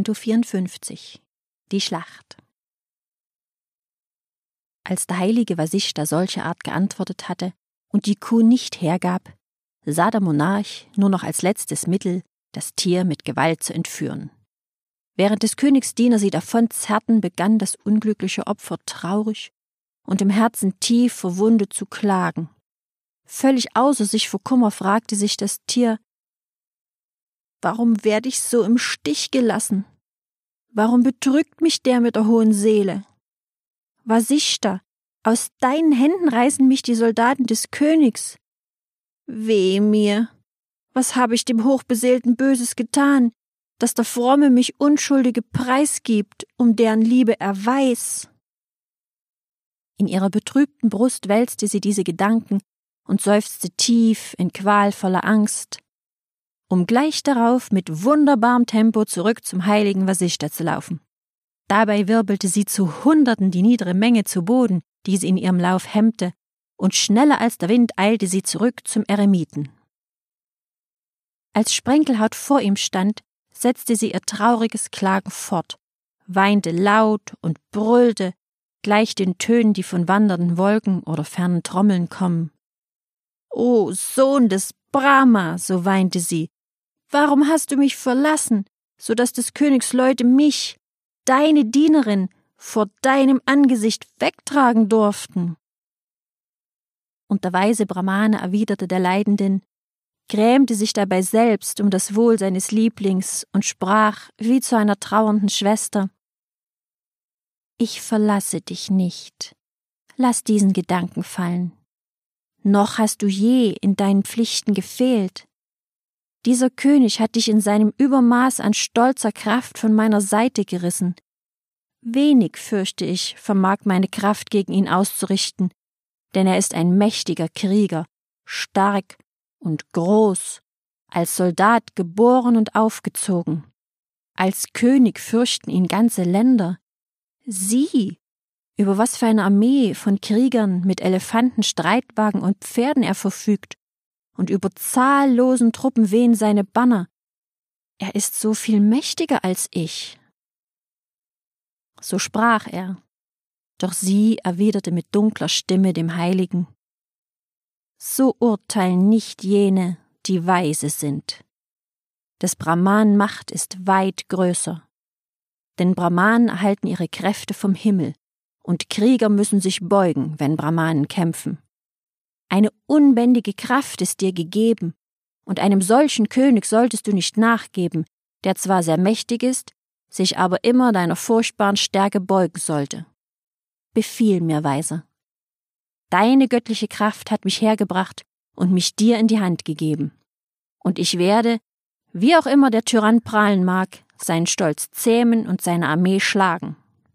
Canto 54 Die Schlacht. Als der heilige Vasishtha solche Art geantwortet hatte und die Kuh nicht hergab, sah der Monarch nur noch als letztes Mittel, das Tier mit Gewalt zu entführen. Während des Königs Diener sie davonzerrten, begann das unglückliche Opfer traurig und im Herzen tief verwundet zu klagen. Völlig außer sich vor Kummer fragte sich das Tier: Warum werde ich so im Stich gelassen? Warum betrügt mich der mit der hohen Seele? Vasishtha, aus deinen Händen reißen mich die Soldaten des Königs. Weh mir! Was habe ich dem Hochbeseelten Böses getan, dass der Fromme mich Unschuldige preisgibt, um deren Liebe er weiß? In ihrer betrübten Brust wälzte sie diese Gedanken und seufzte tief in qualvoller Angst, um gleich darauf mit wunderbarem Tempo zurück zum heiligen Vasishtha zu laufen. Dabei wirbelte sie zu Hunderten die niedere Menge zu Boden, die sie in ihrem Lauf hemmte, und schneller als der Wind eilte sie zurück zum Eremiten. Als Sprenkelhaut vor ihm stand, setzte sie ihr trauriges Klagen fort, weinte laut und brüllte, gleich den Tönen, die von wandernden Wolken oder fernen Trommeln kommen. »O Sohn des Brahma«, so weinte sie, »warum hast du mich verlassen, so dass des Königs Leute mich, deine Dienerin, vor deinem Angesicht wegtragen durften?« Und der weise Brahmane erwiderte der Leidenden, grämte sich dabei selbst um das Wohl seines Lieblings und sprach wie zu einer trauernden Schwester: »Ich verlasse dich nicht. Lass diesen Gedanken fallen. Noch hast du je in deinen Pflichten gefehlt. Dieser König hat dich in seinem Übermaß an stolzer Kraft von meiner Seite gerissen. Wenig, fürchte ich, vermag meine Kraft gegen ihn auszurichten, denn er ist ein mächtiger Krieger, stark und groß, als Soldat geboren und aufgezogen. Als König fürchten ihn ganze Länder. Sieh, über was für eine Armee von Kriegern mit Elefanten, Streitwagen und Pferden er verfügt, und über zahllosen Truppen wehen seine Banner. Er ist so viel mächtiger als ich.« So sprach er, doch sie erwiderte mit dunkler Stimme dem Heiligen: »So urteilen nicht jene, die weise sind. Des Brahmanen Macht ist weit größer. Denn Brahmanen erhalten ihre Kräfte vom Himmel, und Krieger müssen sich beugen, wenn Brahmanen kämpfen. Eine unbändige Kraft ist dir gegeben, und einem solchen König solltest du nicht nachgeben, der zwar sehr mächtig ist, sich aber immer deiner furchtbaren Stärke beugen sollte. Befiehl mir, Weiser. Deine göttliche Kraft hat mich hergebracht und mich dir in die Hand gegeben. Und ich werde, wie auch immer der Tyrann prahlen mag, seinen Stolz zähmen und seine Armee schlagen.«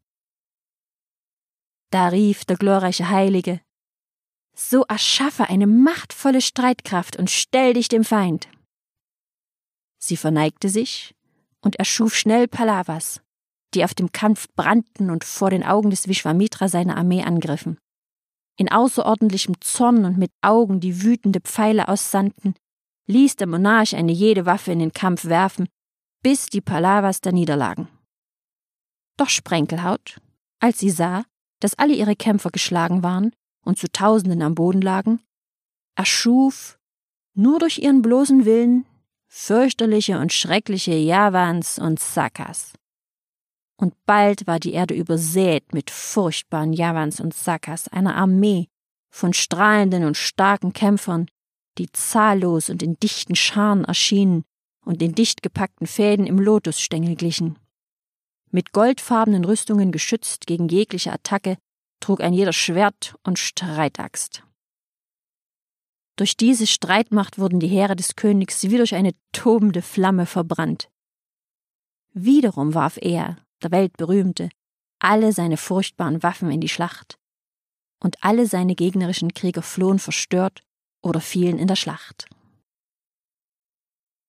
Da rief der glorreiche Heilige: »So erschaffe eine machtvolle Streitkraft und stell dich dem Feind.« Sie verneigte sich und erschuf schnell Pallavas, die auf dem Kampf brannten und vor den Augen des Vishwamitra seine Armee angriffen. In außerordentlichem Zorn und mit Augen, die wütende Pfeile aussandten, ließ der Monarch eine jede Waffe in den Kampf werfen, bis die Pallavas da niederlagen. Doch Sprenkelhaut, als sie sah, dass alle ihre Kämpfer geschlagen waren und zu Tausenden am Boden lagen, erschuf, nur durch ihren bloßen Willen, fürchterliche und schreckliche Yavans und Sakas. Und bald war die Erde übersät mit furchtbaren Yavans und Sakas, einer Armee von strahlenden und starken Kämpfern, die zahllos und in dichten Scharen erschienen und den dicht gepackten Fäden im Lotusstängel glichen. Mit goldfarbenen Rüstungen geschützt gegen jegliche Attacke trug ein jeder Schwert und Streitaxt. Durch diese Streitmacht wurden die Heere des Königs wie durch eine tobende Flamme verbrannt. Wiederum warf er, der Weltberühmte, alle seine furchtbaren Waffen in die Schlacht, und alle seine gegnerischen Krieger flohen verstört oder fielen in der Schlacht.